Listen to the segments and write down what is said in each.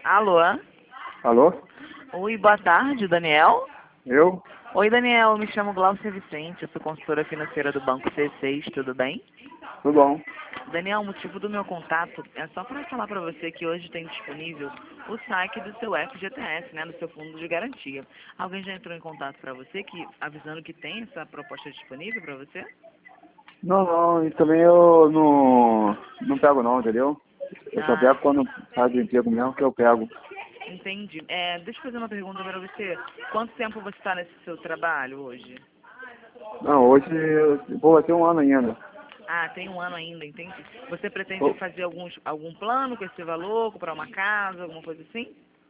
Alô? Alô? Oi, boa tarde, Daniel. Eu? Oi, Daniel, eu me chamo Glaucia Vicente, eu sou consultora financeira do Banco C6, tudo bem? Tudo bom? Daniel, o motivo do meu contato é só para falar para você que hoje tem disponível o saque do seu FGTS, né, do seu fundo de garantia. Alguém já entrou em contato para você avisando que tem essa proposta disponível para você? Não, e também eu não pego não, entendeu? Eu só Ah, pego quando faz o emprego mesmo que eu pego. entendi. Deixa eu fazer uma pergunta para você. Quanto tempo você está nesse seu trabalho hoje? Não, hoje eu vou ter um ano ainda. Ah, tem um ano ainda, entendi. Você pretende Vou- fazer algum plano com esse valor, comprar uma casa, alguma coisa assim?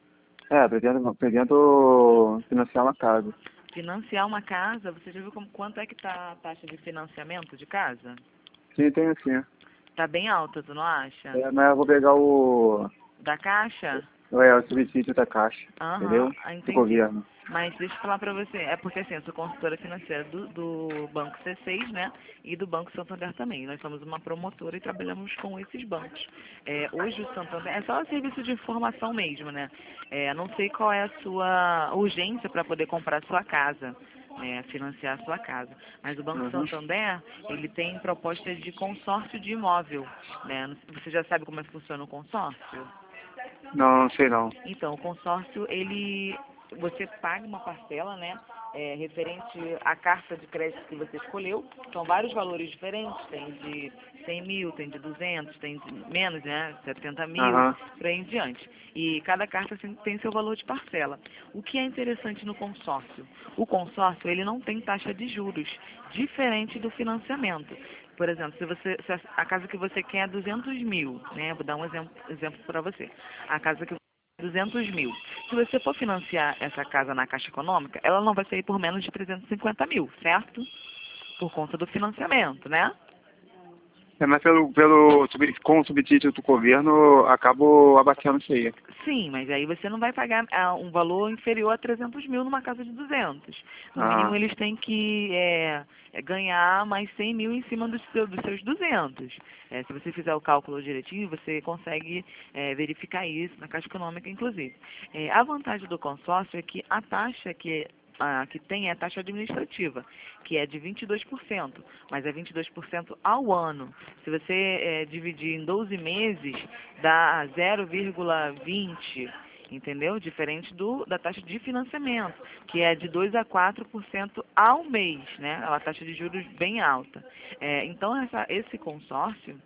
pretendo financiar uma casa. Financiar uma casa, você já viu quanto é que tá a taxa de financiamento de casa? Sim, tem sim. Tá bem alta, tu não acha? Mas eu vou pegar Da Caixa? o subsídio da Caixa, Aham, entendeu? Do entendi. governo. Mas deixa eu falar pra você, é porque assim, eu sou consultora financeira do Banco C6, né? E do Banco Santander também. Nós somos uma promotora e trabalhamos com esses bancos. Hoje o Santander é só serviço de informação mesmo, né? Não sei qual é a sua urgência para poder comprar a sua casa. Financiar a sua casa. Mas o Banco Uhum. Santander, ele tem propostas de consórcio de imóvel, né? Você já sabe como é que funciona o consórcio? Não, não sei não. Então, o consórcio, você paga uma parcela, né, referente à carta de crédito que você escolheu. São vários valores diferentes, tem de 100 mil, tem de 200, tem de menos, né, 70 mil, Aham. por aí em diante. E cada carta assim, tem seu valor de parcela. O que é interessante no consórcio? O consórcio, ele não tem taxa de juros, diferente do financiamento. Por exemplo, se a casa que você quer é 200 mil, né? Vou dar um exemplo para você. A casa que 200 mil. Se você for financiar essa casa na Caixa Econômica, ela não vai sair por menos de 350 mil, certo? Por conta do financiamento, né? Mas com o subsídio do governo, acabo abatendo isso aí. Sim, mas aí você não vai pagar um valor inferior a 300 mil numa casa de 200. No mínimo, Ah, eles têm que ganhar mais 100 mil em cima dos seus 200. Se você fizer o cálculo direitinho, você consegue verificar isso na Caixa Econômica, inclusive. A vantagem do consórcio é que a taxa que tem é a taxa administrativa, que é de 22%, mas é 22% ao ano. Se você dividir em 12 meses, dá 0,20, entendeu? Diferente da taxa de financiamento, que é de 2 a 4% ao mês, né? É uma taxa de juros bem alta. Então, esse consórcio,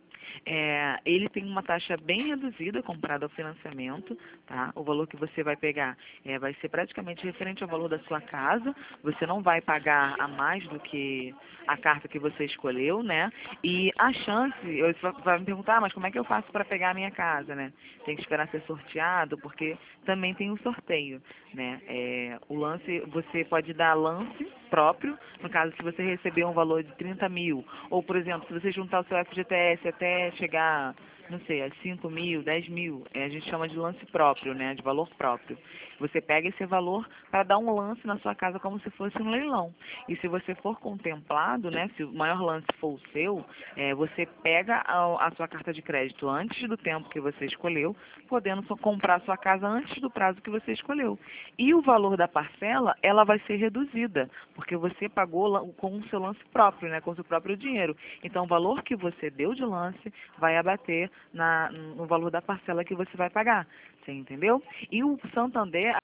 ele tem uma taxa bem reduzida comparado ao financiamento, tá? O valor que você vai pegar vai ser praticamente referente ao valor da sua casa. Você não vai pagar a mais do que a carta que você escolheu, né? E a chance, você vai me perguntar, mas como é que eu faço para pegar a minha casa, né? Tem que esperar ser sorteado, porque também tem um sorteio, né? O lance, você pode dar lance próprio, no caso, se você receber um valor de 30 mil, ou, por exemplo, se você juntar o seu FGTS até chegar, não sei, a 5 mil, 10 mil, a gente chama de lance próprio, né, de valor próprio. Você pega esse valor para dar um lance na sua casa como se fosse um leilão. E se você for contemplado, né, se o maior lance for o seu, você pega a sua carta de crédito antes do tempo que você escolheu, podendo comprar a sua casa antes do prazo que você escolheu. E o valor da parcela, ela vai ser reduzida, porque você pagou com o seu lance próprio, né, com o seu próprio dinheiro. Então, o valor que você deu de lance vai abater no valor da parcela que você vai pagar. Você entendeu? E o Santander,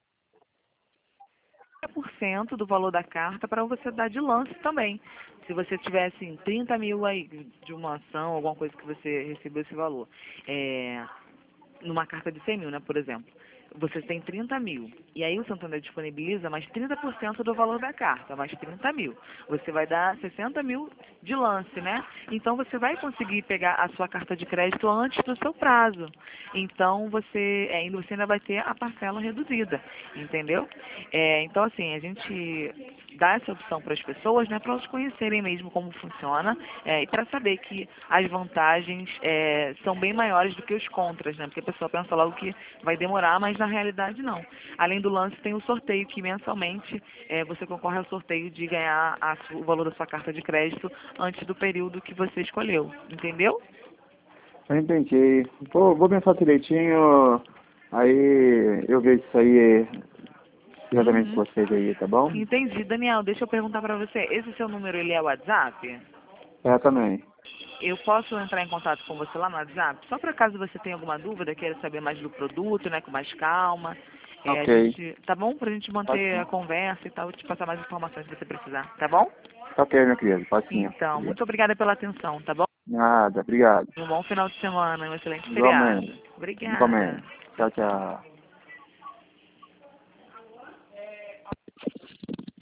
30% do valor da carta para você dar de lance também. Se você tiver, assim, 30 mil aí de uma ação, alguma coisa que você recebeu esse valor, numa carta de 100 mil, né, por exemplo. Você tem 30 mil. E aí o Santander disponibiliza mais 30% do valor da carta, mais 30 mil. Você vai dar 60 mil de lance, né? Então você vai conseguir pegar a sua carta de crédito antes do seu prazo. Então você ainda vai ter a parcela reduzida, entendeu? Então assim, a gente dá essa opção para as pessoas, né, para elas conhecerem mesmo como funciona e para saber que as vantagens são bem maiores do que os contras, né? Porque a pessoa pensa logo que vai demorar, mas na realidade não. Além do lance, tem o sorteio, que mensalmente você concorre ao sorteio de ganhar o valor da sua carta de crédito antes do período que você escolheu, entendeu? eu entendi. Vou pensar direitinho. Aí eu vejo isso aí diretamente com vocês aí, tá bom? Entendi. Daniel, deixa eu perguntar pra você. Esse seu número, ele é WhatsApp? É, também. Eu posso entrar em contato com você lá no WhatsApp? Só para caso você tenha alguma dúvida, queira saber mais do produto, né, com mais calma. A Ok. gente, tá bom? Pra gente Pode manter a sim. conversa e tal, te passar mais informações se você precisar, tá bom? Ok, meu querido, pode sim. Então, muito obrigada pela atenção, tá bom? Nada, obrigado. Um bom final de semana, um excelente feriado. Igualmente. Obrigada. Igualmente. Tchau, tchau.